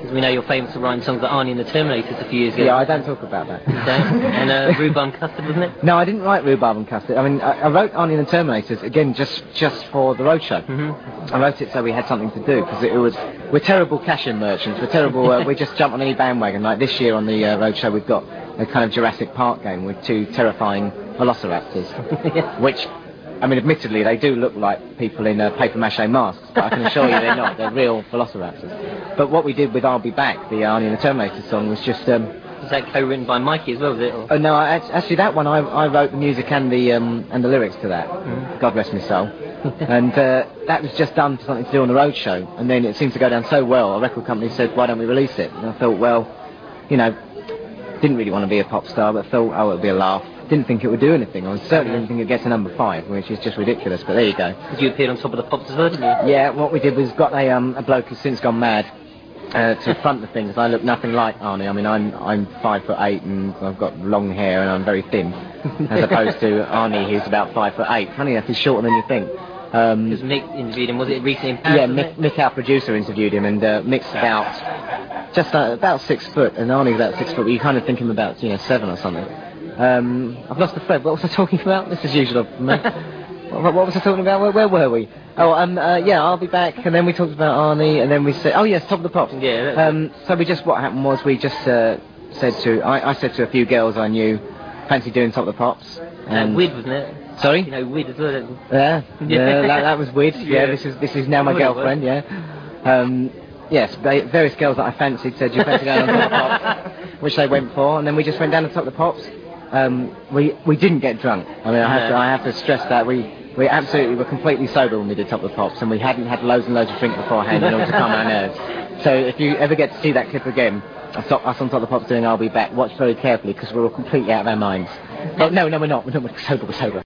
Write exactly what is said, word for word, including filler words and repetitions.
Because we know you're famous for writing songs like Arnie and the Terminators a few years ago. Yeah, I don't talk about that. You don't? And uh, Rhubarb and Custard, wasn't it? No, I didn't write Rhubarb and Custard. I mean, I, I wrote Arnie and the Terminators, again, just just for the roadshow. Mm-hmm. I wrote it so we had something to do, because it, it was... We're terrible cash-in merchants. We're terrible... Uh, we just jump on any bandwagon. Like this year on the uh, roadshow, we've got a kind of Jurassic Park game with two terrifying velociraptors, yeah. Which... I mean, admittedly, they do look like people in uh, paper-mache masks, but I can assure you they're not. They're real velociraptors. But what we did with I'll Be Back, the Arnie and the Terminator song, was just... Um, was that co-written by Mikey as well, was it? Or? Oh, no, I, actually, that one, I, I wrote the music and the um, and the lyrics to that. Mm. God rest my soul. And uh, that was just done for something to do on the roadshow. And then it seemed to go down so well, a record company said, why don't we release it? And I thought, well, you know, didn't really want to be a pop star, but thought, oh, it'll be a laugh. Didn't think it would do anything. I certainly didn't think it'd get to number five, which is just ridiculous, but there you go. Because you appeared on Top of the Pops as well, didn't you? Yeah, what we did was got a, um, a bloke who's since gone mad uh, to front the thing, because I look nothing like Arnie. I mean, I'm I'm five foot eight, and I've got long hair, and I'm very thin, as opposed to Arnie, who's about five foot eight. Funny enough, he's shorter than you think. Um, because Mick interviewed him, was it recently in Paris? Yeah, Mick, Mick, our producer, interviewed him, and uh, Mick's about just uh, about six foot, and Arnie's about six foot, but you kind of think him about, you know, seven or something. Um, I've lost the thread. What was I talking about? This is usual for me. what, what was I talking about? Where, where were we? Oh, um, uh, yeah, I'll Be Back, and then we talked about Arnie, and then we said, oh yes, Top of the Pops. Yeah. Um, so we just, what happened was we just uh, said to, I, I said to a few girls I knew, fancy doing Top of the Pops. And uh, Wid, wasn't it? Sorry? You know, Wid as well. Yeah, yeah, that, that was Wid. Yeah, yeah, this is this is now my girlfriend. Yeah. Um, yes, various girls that I fancied said you fancy going on Top of the Pops, which they went for, and then we just went down to Top of the Pops. Um, we we didn't get drunk. I mean, I have to I have to stress that we we absolutely were completely sober when we did Top of the Pops, and we hadn't had loads and loads of drink beforehand in order to calm our nerves. So if you ever get to see that clip again, us on Top of the Pops doing I'll Be Back, watch very carefully, because we're all completely out of our minds. Oh, no, no, we're not. We're not. We're sober. We're sober.